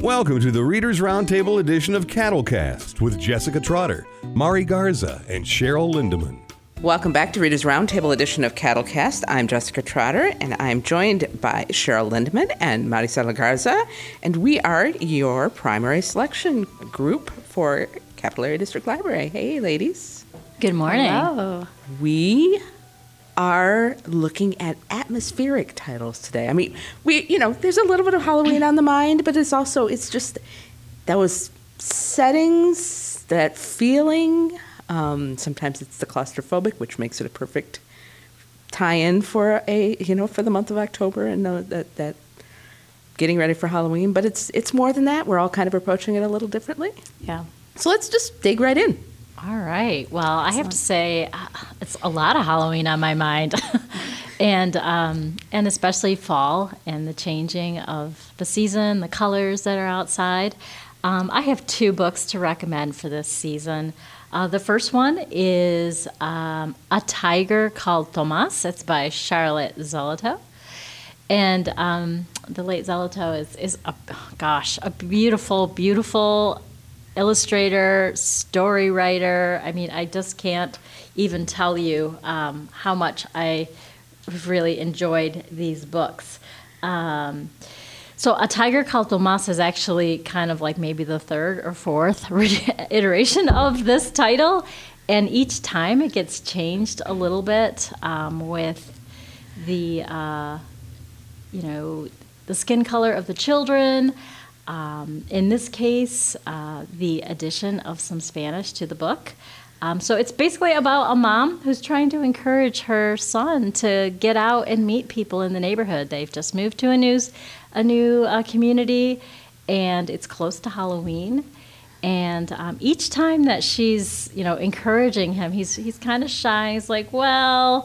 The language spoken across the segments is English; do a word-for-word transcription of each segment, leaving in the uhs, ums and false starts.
Welcome to the Reader's Roundtable edition of Cattlecast with Jessica Trotter, Mari Garza, and Cheryl Lindemann. Welcome back to Reader's Roundtable edition of Cattlecast. I'm Jessica Trotter, and I'm joined by Cheryl Lindemann and Marisela Garza, and we are your primary selection group for Capital Area District Library. Hey, ladies. Good morning. Hello. We are looking at atmospheric titles today. I mean, we, you know, there's a little bit of Halloween on the mind, but it's also, it's just those settings, that feeling. Um, sometimes it's the claustrophobic, which makes it a perfect tie-in for a, you know, for the month of October and uh, that, that getting ready for Halloween. But it's it's more than that. We're all kind of approaching it a little differently. Yeah. So let's just dig right in. All right. Well, I have to say, uh, it's a lot of Halloween on my mind, and um, and especially fall and the changing of the season, the colors that are outside. Um, I have two books to recommend for this season. Uh, the first one is um, A Tiger Called Tomas. It's by Charlotte Zolotow. And um, the late Zolotow is, is a, gosh, a beautiful, beautiful illustrator, story writer. I mean, I just can't even tell you um, how much I really enjoyed these books. Um, so A Tiger Called Tomas is actually kind of like maybe the third or fourth re- iteration of this title, and each time it gets changed a little bit um, with the, uh, you know, the skin color of the children. Um, in this case, uh, the addition of some Spanish to the book. Um, so it's basically about a mom who's trying to encourage her son to get out and meet people in the neighborhood. They've just moved to a new, a new uh, community, and it's close to Halloween. And um, each time that she's, you know, encouraging him, he's he's kind of shy. He's like, well,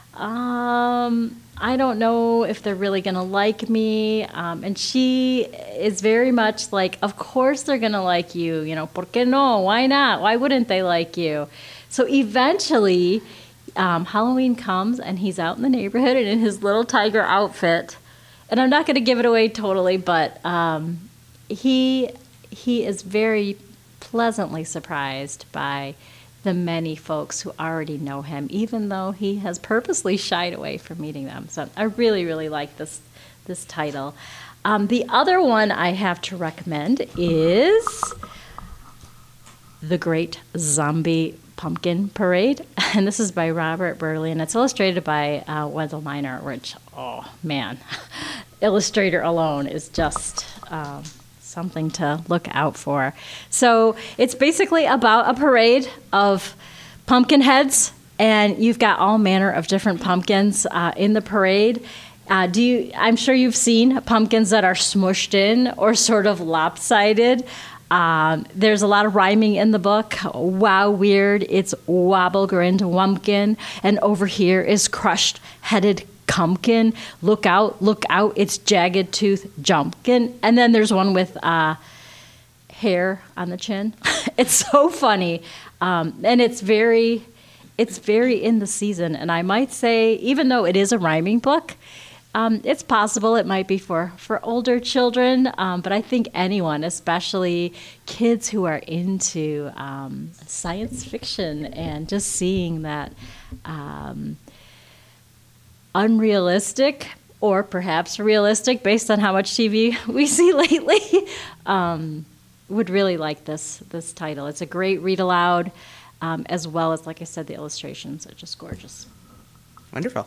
um, I don't know if they're really going to like me. Um, and she is very much like, of course they're going to like you. You know, ¿por qué no? Why not? Why wouldn't they like you? So eventually, um, Halloween comes, and he's out in the neighborhood and in his little tiger outfit. And I'm not going to give it away totally, but um, he he is very pleasantly surprised by the many folks who already know him, even though he has purposely shied away from meeting them. So I really, really like this this title. Um, the other one I have to recommend is The Great Zombie Pumpkin Parade, and this is by Robert Burley, and it's illustrated by uh, Wendell Miner, which, oh man, illustrator alone is just um, something to look out for. So it's basically about a parade of pumpkin heads, and you've got all manner of different pumpkins uh, in the parade. Uh, do you? I'm sure you've seen pumpkins that are smushed in or sort of lopsided. Um, there's a lot of rhyming in the book. Wow, weird. It's wobble-grinned wumpkin, and over here is crushed-headed Cumpkin. Look out, look out, it's jagged tooth jumpkin. And then there's one with uh, hair on the chin. It's so funny. Um, and it's very, it's very in the season. And I might say, even though it is a rhyming book, um, it's possible it might be for, for older children. Um, but I think anyone, especially kids who are into um, science fiction and just seeing that um, unrealistic or perhaps realistic based on how much T V we see lately, um, would really like this this title. It's a great read aloud, um, as well as, like I said, the illustrations are just gorgeous. Wonderful.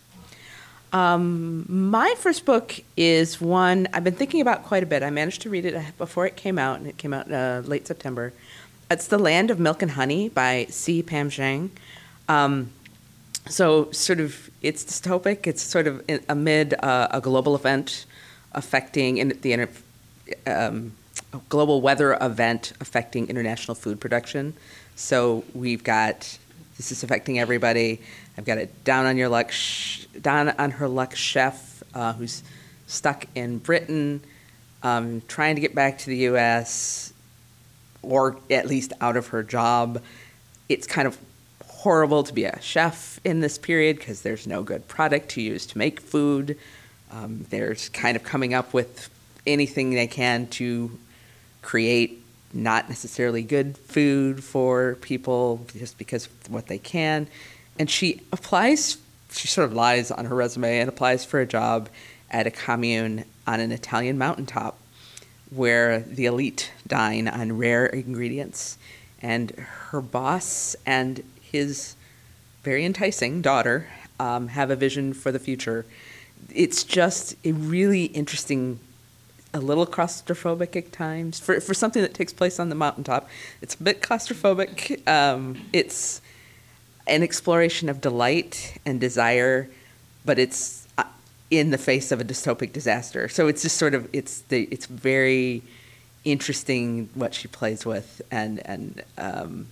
Um, my first book is one I've been thinking about quite a bit. I managed to read it before it came out, and it came out uh, late September. It's The Land of Milk and Honey by C. Pam Zhang. Um, So sort of, it's dystopic. It's sort of in, amid uh, a global event affecting in the inter, um, a global weather event affecting international food production. So we've got, this is affecting everybody. I've got a down on your luck, sh- down on her luck chef uh, who's stuck in Britain, um, trying to get back to the U S or at least out of her job. It's kind of horrible to be a chef in this period because there's no good product to use to make food. Um, there's kind of coming up with anything they can to create not necessarily good food for people just because of what they can. And she applies, she sort of lies on her resume and applies for a job at a commune on an Italian mountaintop where the elite dine on rare ingredients. And her boss and his very enticing daughter um, have a vision for the future. It's just a really interesting, a little claustrophobic at times for for something that takes place on the mountaintop. It's a bit claustrophobic. Um, it's an exploration of delight and desire, but it's uh, in the face of a dystopic disaster. So it's just sort of it's the it's very interesting what she plays with and and um,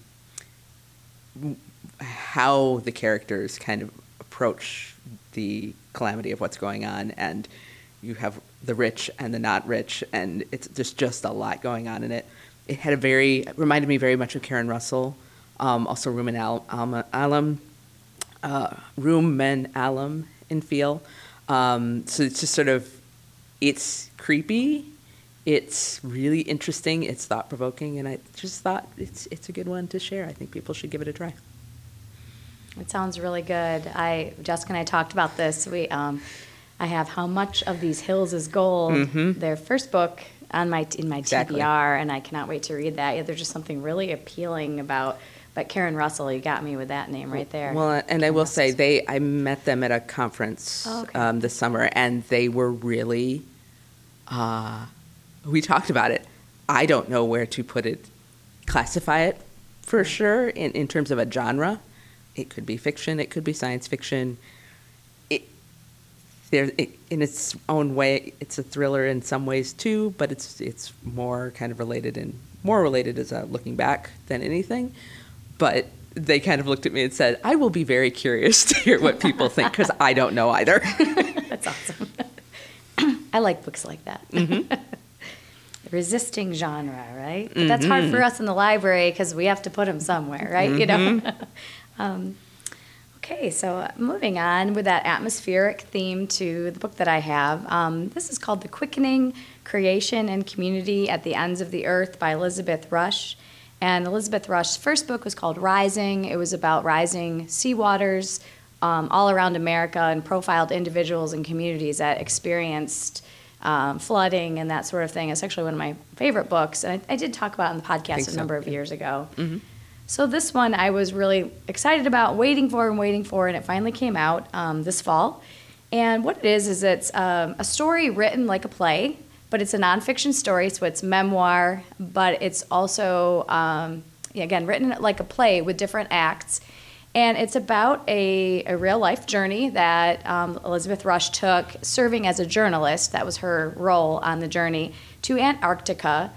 how the characters kind of approach the calamity of what's going on. And you have the rich and the not rich, and it's just just a lot going on in it. It had a very it reminded me very much of Karen Russell, um, also Rumen Al- Alma- Alum, uh, Rumen Alum in feel. Um, so it's just sort of it's creepy, it's really interesting, it's thought provoking, and I just thought it's it's a good one to share. I think people should give it a try. It sounds really good. I Jessica and I talked about this. We. Um, I have How Much of These Hills is Gold, mm-hmm. their first book on my in my exactly. T B R, and I cannot wait to read that. Yeah, there's just something really appealing about. But Karen Russell, you got me with that name right there. Well, and Karen I will Russell. say they I met them at a conference oh, okay. um, this summer, and they were really. Uh, we talked about it. I don't know where to put it, classify it for sure in in terms of a genre. It could be fiction. It could be science fiction. There, it, in its own way, it's a thriller in some ways too, but it's it's more kind of related and more related as a looking back than anything. But they kind of looked at me and said, "I will be very curious to hear what people think because I don't know either." That's awesome. I like books like that. Mm-hmm. Resisting genre, right? But that's mm-hmm. hard for us in the library because we have to put them somewhere, right? Mm-hmm. You know. um, Okay, so moving on with that atmospheric theme to the book that I have. Um, this is called The Quickening Creation and Community at the Ends of the Earth by Elizabeth Rush. And Elizabeth Rush's first book was called Rising. It was about rising seawaters um, all around America and profiled individuals and communities that experienced um, flooding and that sort of thing. It's actually one of my favorite books. And I, I did talk about it on the podcast a number so. of years ago. Mm-hmm. So this one I was really excited about, waiting for and waiting for, and it finally came out um, this fall. And what it is is it's um, a story written like a play, but it's a nonfiction story, so it's memoir, but it's also, um, again, written like a play with different acts. And it's about a, a real-life journey that um, Elizabeth Rush took serving as a journalist, that was her role on the journey, to Antarctica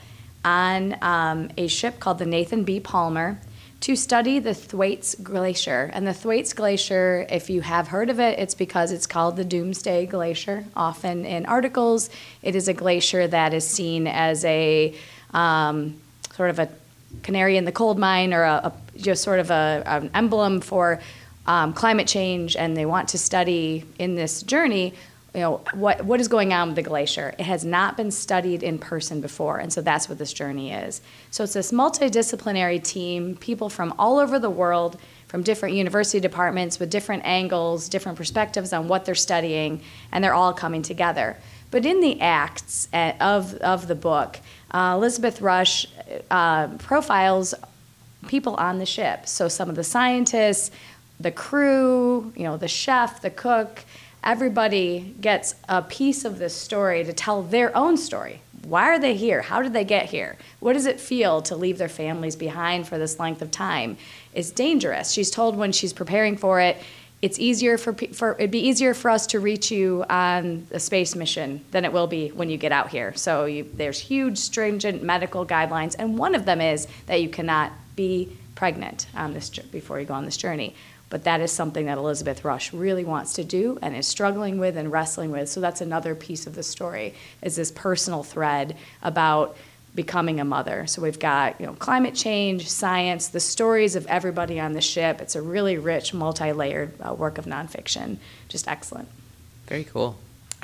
on um, a ship called the Nathan B. Palmer, to study the Thwaites Glacier. And the Thwaites Glacier, if you have heard of it, it's because it's called the Doomsday Glacier. Often in articles, it is a glacier that is seen as a um, sort of a canary in the coal mine or a, a just sort of a, an emblem for um, climate change, and they want to study in this journey you know, what what is going on with the glacier. It has not been studied in person before, and so that's what this journey is. So it's this multidisciplinary team, people from all over the world, from different university departments with different angles, different perspectives on what they're studying, and they're all coming together. But in the acts of, of the book, uh, Elizabeth Rush uh, profiles people on the ship. So some of the scientists, the crew, you know, the chef, the cook, everybody gets a piece of this story to tell their own story. Why are they here? How did they get here? What does it feel to leave their families behind for this length of time? It's dangerous. She's told when she's preparing for it, it's easier for, for it'd be easier for us to reach you on a space mission than it will be when you get out here. So you, there's huge, stringent medical guidelines, and one of them is that you cannot be pregnant on this before you go on this journey. But that is something that Elizabeth Rush really wants to do and is struggling with and wrestling with. So that's another piece of the story, is this personal thread about becoming a mother. So we've got, you know, climate change, science, the stories of everybody on the ship. It's a really rich, multi-layered uh, work of nonfiction. Just excellent. Very cool.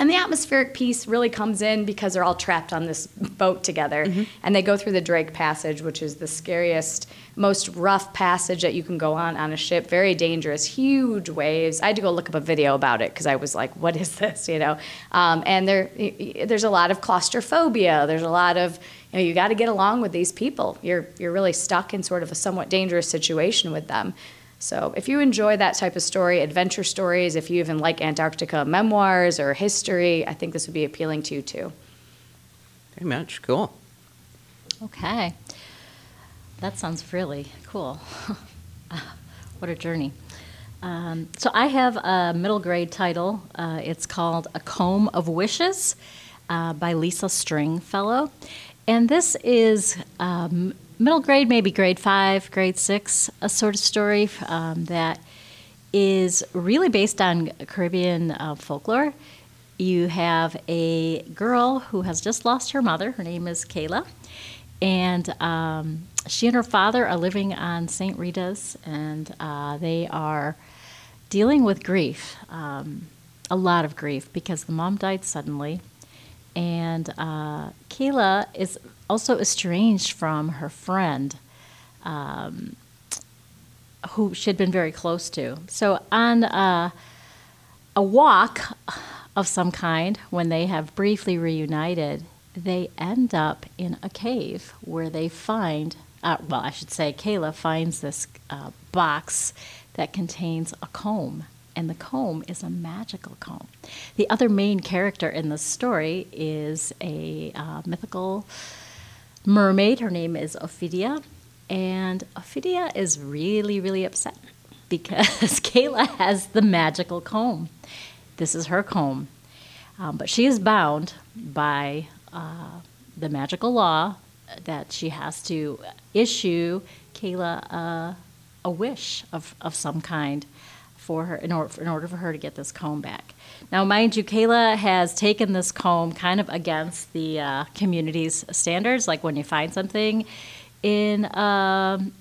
And the atmospheric piece really comes in because they're all trapped on this boat together. Mm-hmm. And they go through the Drake Passage, which is the scariest, most rough passage that you can go on on a ship. Very dangerous, huge waves. I had to go look up a video about it because I was like, what is this, you know? Um, and there, there's a lot of claustrophobia. There's a lot of, you know, you got to get along with these people. You're, you're really stuck in sort of a somewhat dangerous situation with them. So if you enjoy that type of story, adventure stories, if you even like Antarctica memoirs or history, I think this would be appealing to you too. Very much. Cool. Okay. That sounds really cool. What a journey. Um, so I have a middle grade title. Uh, it's called A Comb of Wishes uh, by Lisa Stringfellow. And this is um, middle grade, maybe grade five, grade six, a sort of story um, that is really based on Caribbean uh, folklore. You have a girl who has just lost her mother. Her name is Kayla. And um, she and her father are living on Saint Rita's, and uh, they are dealing with grief, um, a lot of grief, because the mom died suddenly. And uh, Kayla is also estranged from her friend, um, who she had been very close to. So on uh, a walk of some kind, when they have briefly reunited, they end up in a cave where they find, uh, well, I should say Kayla finds this uh, box that contains a comb. And the comb is a magical comb. The other main character in the story is a uh, mythical mermaid. Her name is Ophidia. And Ophidia is really, really upset because Kayla has the magical comb. This is her comb. Um, but she is bound by uh, the magical law that she has to issue Kayla uh, a wish of, of some kind for her in order, in order for her to get this comb back. Now, mind you, Kayla has taken this comb kind of against the uh, community's standards, like when you find something in um,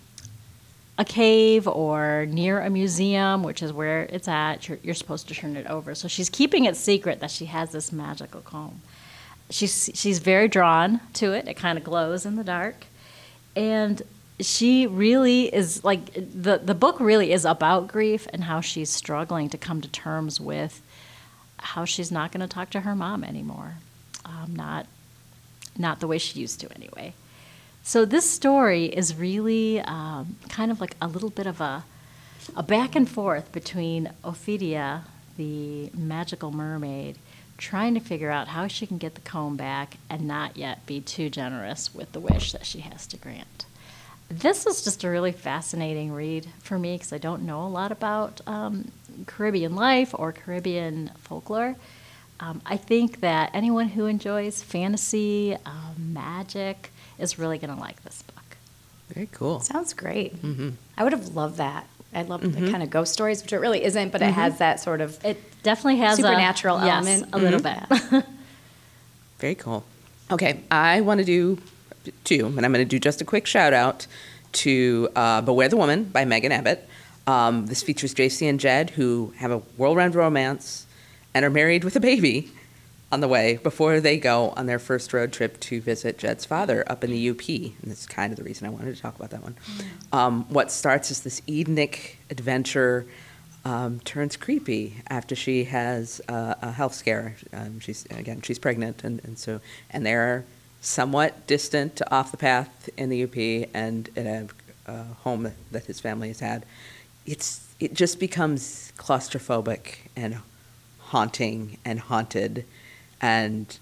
a cave or near a museum, which is where it's at, you're, you're supposed to turn it over. So she's keeping it secret that she has this magical comb. She's, she's very drawn to it. It kind of glows in the dark. And she really is, like, the, the book really is about grief and how she's struggling to come to terms with how she's not going to talk to her mom anymore. Um, not, not the way she used to anyway. So this story is really um, kind of like a little bit of a, a back and forth between Ophidia, the magical mermaid, trying to figure out how she can get the comb back and not yet be too generous with the wish that she has to grant. This is just a really fascinating read for me because I don't know a lot about um, Caribbean life or Caribbean folklore. Um, I think that anyone who enjoys fantasy, um, magic, is really going to like this book. Very cool. Sounds great. Mm-hmm. I would have loved that. I love mm-hmm. the kind of ghost stories, which it really isn't, but mm-hmm. it has that sort of It definitely has supernatural a, element. Yes, a little mm-hmm. bit. Very cool. Okay, I want to do two, and I'm going to do just a quick shout out to uh, Beware the Woman by Megan Abbott. Um, this features J C and Jed, who have a whirlwind romance and are married with a baby on the way before they go on their first road trip to visit Jed's father up in the U P. And that's kind of the reason I wanted to talk about that one. Mm. Um, what starts as this Edenic adventure um, turns creepy after she has uh, a health scare. Um, she's again, she's pregnant, and, and so and they're somewhat distant, off the path in the U P, and in a, a home that, that his family has had. It's it just becomes claustrophobic and haunting and haunted, and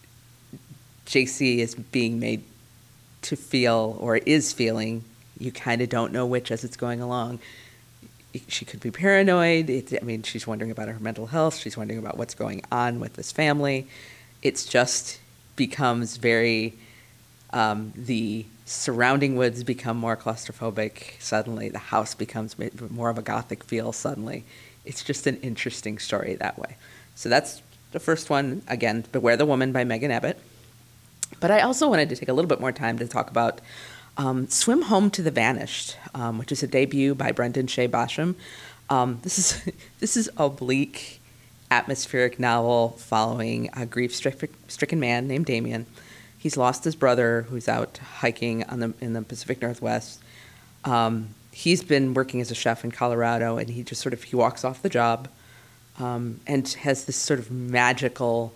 J C is being made to feel, or is feeling, you kind of don't know which as it's going along. She could be paranoid. It, I mean, she's wondering about her mental health. She's wondering about what's going on with this family. It's just becomes very, um, the surrounding woods become more claustrophobic suddenly. The house becomes more of a gothic feel suddenly. It's just an interesting story that way. So that's the first one. Again, Beware the Woman by Megan Abbott. But I also wanted to take a little bit more time to talk about um, Swim Home to the Vanished, um, which is a debut by Brendan Shea Basham. Um, this is this is a bleak atmospheric novel following a grief-stricken man named Damien. He's lost his brother, who's out hiking on the in the Pacific Northwest. Um, he's been working as a chef in Colorado, and he just sort of he walks off the job, um, and has this sort of magical,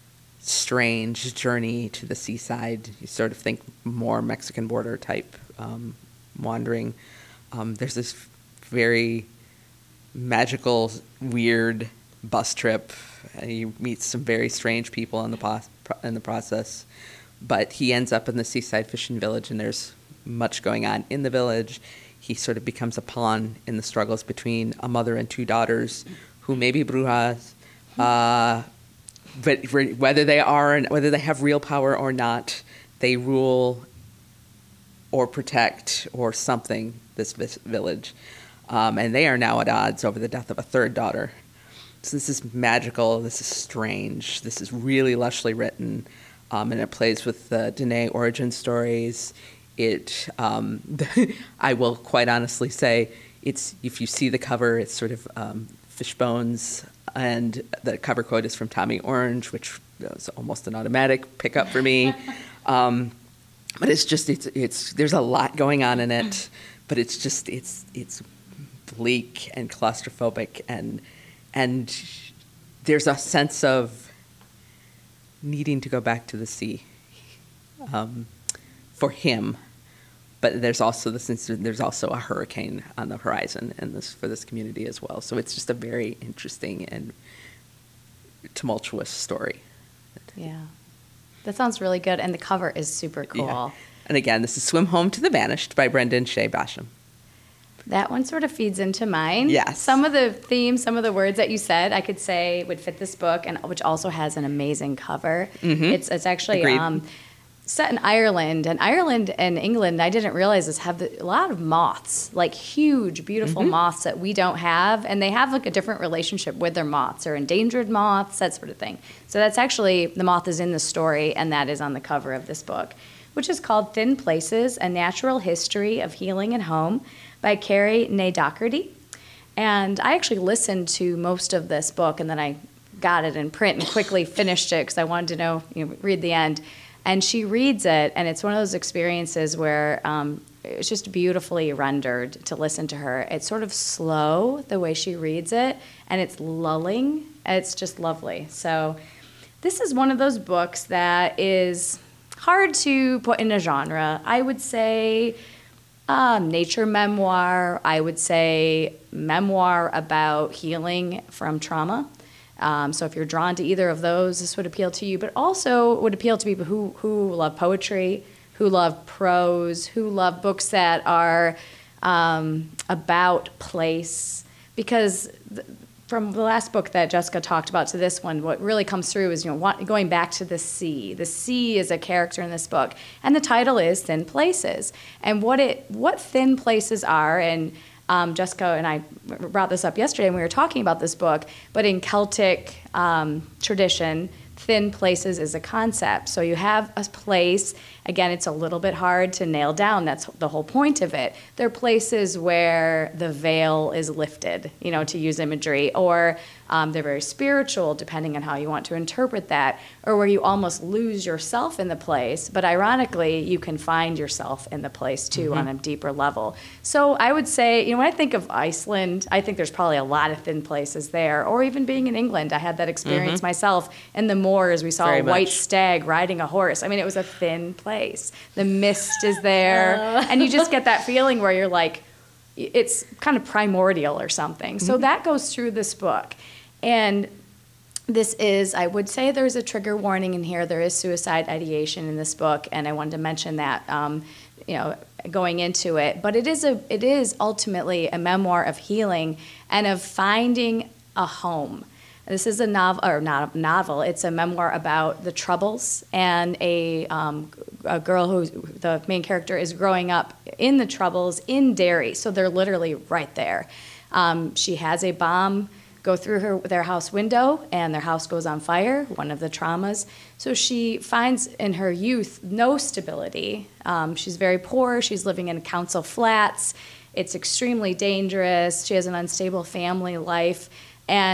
strange journey to the seaside. You sort of think more Mexican border type um, wandering. Um, there's this very magical, weird bus trip. And he meets some very strange people in the pos- in the process. But he ends up in the seaside fishing village, and there's much going on in the village. He sort of becomes a pawn in the struggles between a mother and two daughters who may be brujas, uh, but whether they are and whether they have real power or not, they rule or protect or something this village. Um, and they are now at odds over the death of a third daughter. So this is magical, this is strange, this is really lushly written, um, and it plays with the Danae origin stories. It, um, I will quite honestly say, it's if you see the cover, it's sort of um, fish bones, and the cover quote is from Tommy Orange, which was almost an automatic pickup for me. Um, but it's just, it's, it's, there's a lot going on in it, but it's just, it's, it's bleak and claustrophobic, and And there's a sense of needing to go back to the sea um, for him, but there's also the sense that there's also a hurricane on the horizon in this for this community as well. So it's just a very interesting and tumultuous story. Yeah, that sounds really good, and the cover is super cool. Yeah. And again, this is Swim Home to the Vanished by Brendan Shea Basham. That one sort of feeds into mine. Yes. Some of the themes, some of the words that you said, I could say would fit this book, and which also has an amazing cover. Mm-hmm. It's it's actually um, set in Ireland, and Ireland and England, I didn't realize this, have a lot of moths, like huge, beautiful mm-hmm. moths that we don't have, and they have like a different relationship with their moths, or endangered moths, that sort of thing. So that's actually, the moth is in the story, and that is on the cover of this book, which is called Thin Places, A Natural History of Healing and Home, by Carrie Nay Doherty. And I actually listened to most of this book, and then I got it in print and quickly finished it because I wanted to know, you know, read the end. And she reads it, and it's one of those experiences where um, it's just beautifully rendered to listen to her. It's sort of slow, the way she reads it, and it's lulling. It's just lovely. So this is one of those books that is hard to put in a genre. I would say Um, nature memoir, I would say memoir about healing from trauma. Um, so if you're drawn to either of those, this would appeal to you, but also would appeal to people who, who love poetry, who love prose, who love books that are um, about place. Because th- from the last book that Jessica talked about to this one, what really comes through is, you know, want, going back to the sea. The sea is a character in this book, and the title is Thin Places. And what it, what thin places are, and um, Jessica and I brought this up yesterday, and we were talking about this book. But in Celtic um, tradition, thin places is a concept. So you have a place. Again, it's a little bit hard to nail down. That's the whole point of it. There are places where the veil is lifted, you know, to use imagery, or um, they're very spiritual, depending on how you want to interpret that, or where you almost lose yourself in the place, but ironically, you can find yourself in the place, too, mm-hmm. on a deeper level. So I would say, you know, when I think of Iceland, I think there's probably a lot of thin places there, or even being in England. I had that experience mm-hmm. myself in the moors. We saw very a white much. stag riding a horse. I mean, it was a thin place. Place. The mist is there, uh. and you just get that feeling where you're like, it's kind of primordial or something. Mm-hmm. So that goes through this book. And this is, I would say there's a trigger warning in here. There is suicide ideation in this book, and I wanted to mention that, um, you know, going into it. But it is a, it is ultimately a memoir of healing and of finding a home. This is a novel, or not a novel, it's a memoir about the Troubles and a, um, a girl who, the main character is growing up in the Troubles in Derry, so they're literally right there. Um, she has a bomb go through her their house window, and their house goes on fire, one of the traumas. So she finds in her youth no stability. Um, she's very poor, she's living in council flats, it's extremely dangerous, she has an unstable family life, and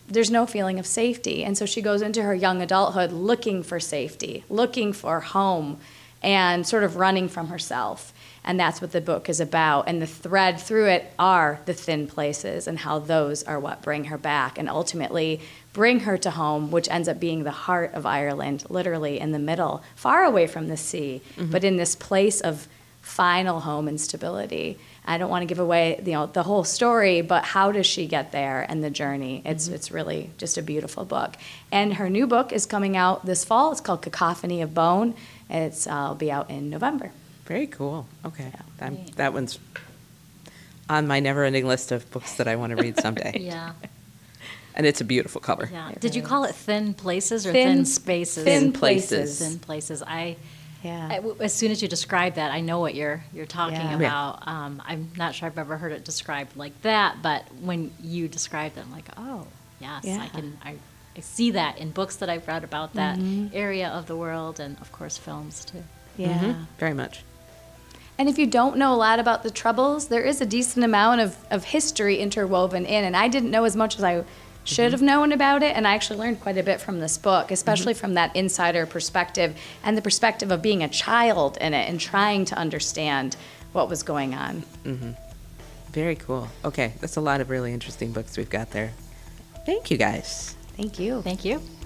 there's no feeling of safety. And so she goes into her young adulthood looking for safety, looking for home, and sort of running from herself. And that's what the book is about. And the thread through it are the thin places and how those are what bring her back and ultimately bring her to home, which ends up being the heart of Ireland, literally in the middle, far away from the sea, mm-hmm. but in this place of final home and stability. I don't want to give away, you know, the whole story, but how does she get there and the journey? It's mm-hmm. it's really just a beautiful book. And her new book is coming out this fall. It's called Cacophony of Bone. It's uh, will be out in November. Very cool. Okay, yeah. That one's on my never-ending list of books that I want to read someday. Yeah. And it's a beautiful cover. Yeah. It Did you really call it Thin Places or Thin- Thin Spaces? Thin Places. Thin Places. I, Yeah. I w- as soon as you describe that, I know what you're you're talking Yeah. about. Um, I'm not sure I've ever heard it described like that, but when you described it, I'm like, oh, yes, Yeah. I can. I, I see that in books that I've read about that Mm-hmm. area of the world, and of course, films too. Yeah. Mm-hmm. Very much. And if you don't know a lot about the Troubles, there is a decent amount of, of history interwoven in. And I didn't know as much as I should have known about it. And I actually learned quite a bit from this book, especially mm-hmm. from that insider perspective and the perspective of being a child in it and trying to understand what was going on. Mm-hmm. Very cool. Okay, that's a lot of really interesting books we've got there. Thank you, guys. Thank you. Thank you.